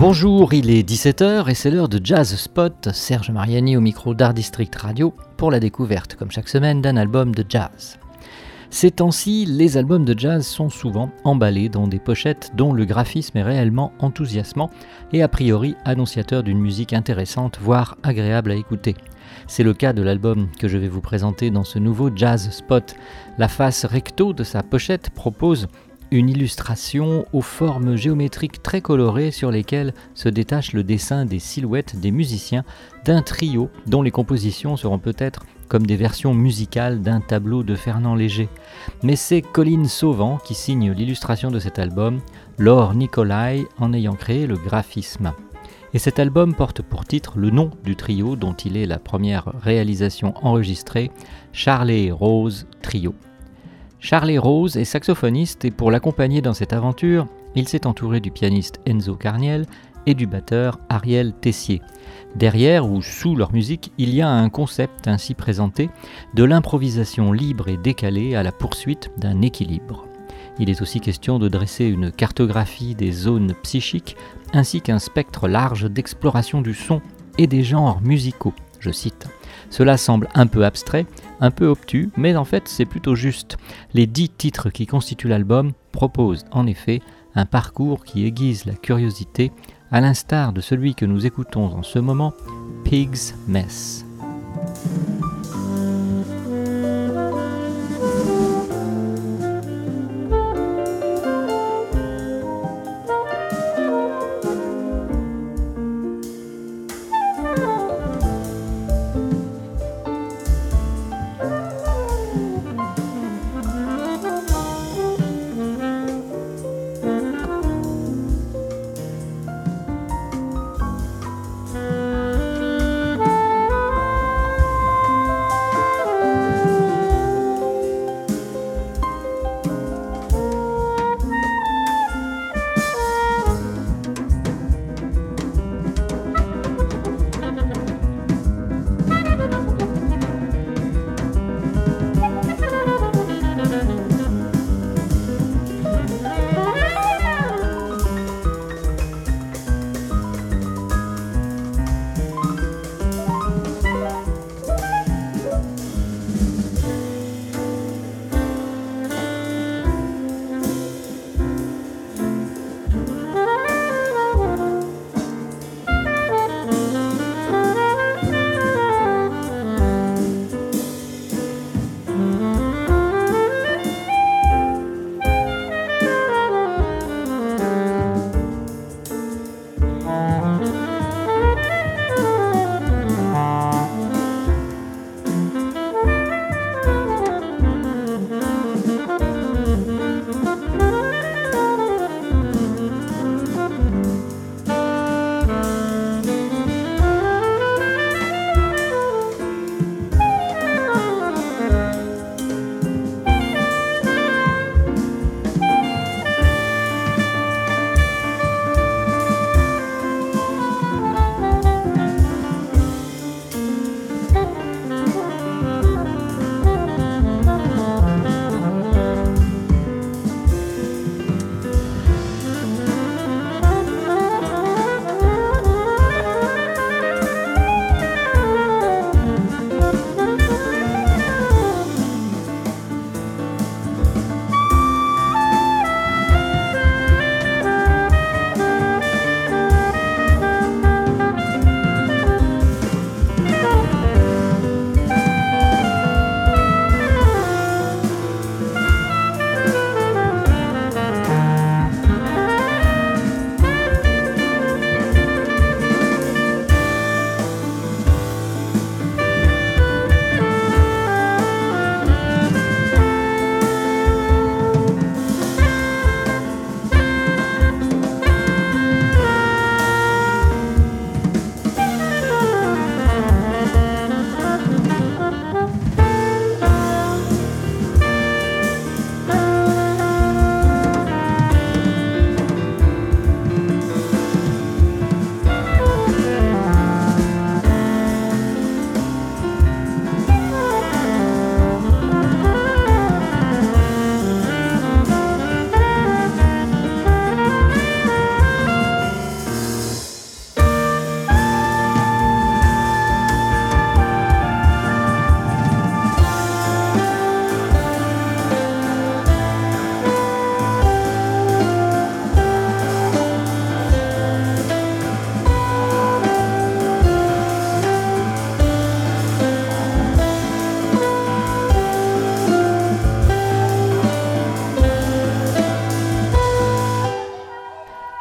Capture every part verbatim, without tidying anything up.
Bonjour, il est dix-sept heures et c'est l'heure de Jazz Spot. Serge Mariani au micro d'Art District Radio pour la découverte, comme chaque semaine, d'un album de jazz. Ces temps-ci, les albums de jazz sont souvent emballés dans des pochettes dont le graphisme est réellement enthousiasmant et a priori annonciateur d'une musique intéressante, voire agréable à écouter. C'est le cas de l'album que je vais vous présenter dans ce nouveau Jazz Spot. La face recto de sa pochette propose une illustration aux formes géométriques très colorées sur lesquelles se détache le dessin des silhouettes des musiciens d'un trio dont les compositions seront peut-être comme des versions musicales d'un tableau de Fernand Léger. Mais c'est Colline Sauvant qui signe l'illustration de cet album, Laure Nicolai en ayant créé le graphisme. Et cet album porte pour titre le nom du trio dont il est la première réalisation enregistrée, Charley Rose Trio. Charley Rose est saxophoniste et pour l'accompagner dans cette aventure, il s'est entouré du pianiste Enzo Carniel et du batteur Ariel Tessier. Derrière ou sous leur musique, il y a un concept ainsi présenté de l'improvisation libre et décalée à la poursuite d'un équilibre. Il est aussi question de dresser une cartographie des zones psychiques ainsi qu'un spectre large d'exploration du son et des genres musicaux. Je cite. Cela semble un peu abstrait, un peu obtus, mais en fait c'est plutôt juste. Les dix titres qui constituent l'album proposent en effet un parcours qui aiguise la curiosité, à l'instar de celui que nous écoutons en ce moment, Pig's Mess.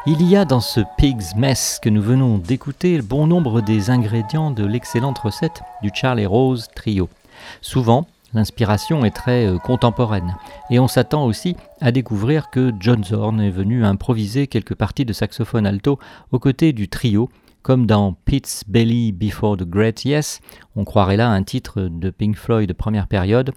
Il y a dans ce Pig's Mess que nous venons d'écouter bon nombre des ingrédients de l'excellente recette du Charlie Rose Trio. Souvent, l'inspiration est très euh, contemporaine et on s'attend aussi à découvrir que John Zorn est venu improviser quelques parties de saxophone alto aux côtés du trio, comme dans Pete's Belly Before the Great Yes, on croirait là un titre de Pink Floyd de première période,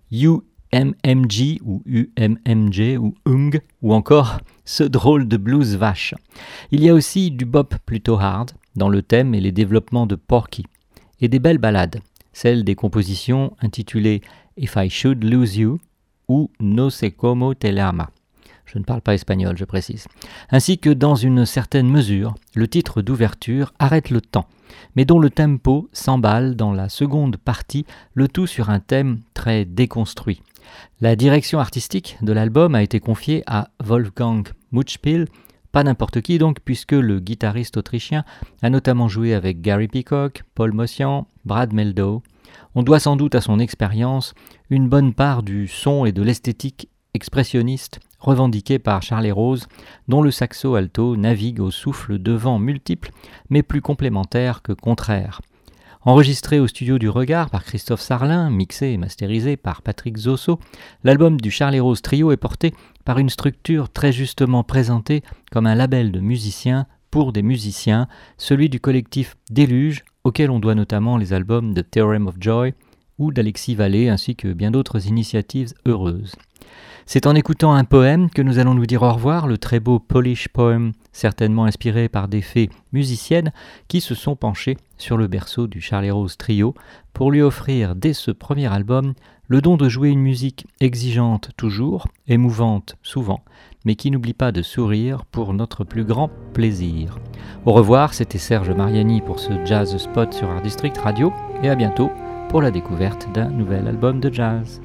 U M M G ou U M M G ou Ung, ou encore ce drôle de blues vache. Il y a aussi du bop plutôt hard dans le thème et les développements de Porky, et des belles ballades, celles des compositions intitulées If I Should Lose You ou No Sé Cómo Te Llama. Je ne parle pas espagnol, je précise. Ainsi que dans une certaine mesure, le titre d'ouverture Arrête le temps, mais dont le tempo s'emballe dans la seconde partie, le tout sur un thème très déconstruit. La direction artistique de l'album a été confiée à Wolfgang Mutschpil, pas n'importe qui donc, puisque le guitariste autrichien a notamment joué avec Gary Peacock, Paul Motian, Brad Mehldau. On doit sans doute à son expérience une bonne part du son et de l'esthétique expressionniste revendiquée par Charlie Rose, dont le saxo alto navigue au souffle de vents multiples, mais plus complémentaires que contraires. Enregistré au studio du Regard par Christophe Sarlin, mixé et masterisé par Patrick Zosso, l'album du Charlie Rose Trio est porté par une structure très justement présentée comme un label de musiciens pour des musiciens, celui du collectif Déluge, auquel on doit notamment les albums de Theorem of Joy ou d'Alexis Vallée, ainsi que bien d'autres initiatives heureuses. C'est en écoutant un poème que nous allons nous dire au revoir, le très beau Polish Poem, certainement inspiré par des fées musiciennes qui se sont penchées sur le berceau du Charlie Rose Trio pour lui offrir dès ce premier album le don de jouer une musique exigeante toujours, émouvante souvent, mais qui n'oublie pas de sourire pour notre plus grand plaisir. Au revoir, c'était Serge Mariani pour ce Jazz Spot sur Art District Radio et à bientôt pour la découverte d'un nouvel album de jazz.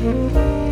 Thank you.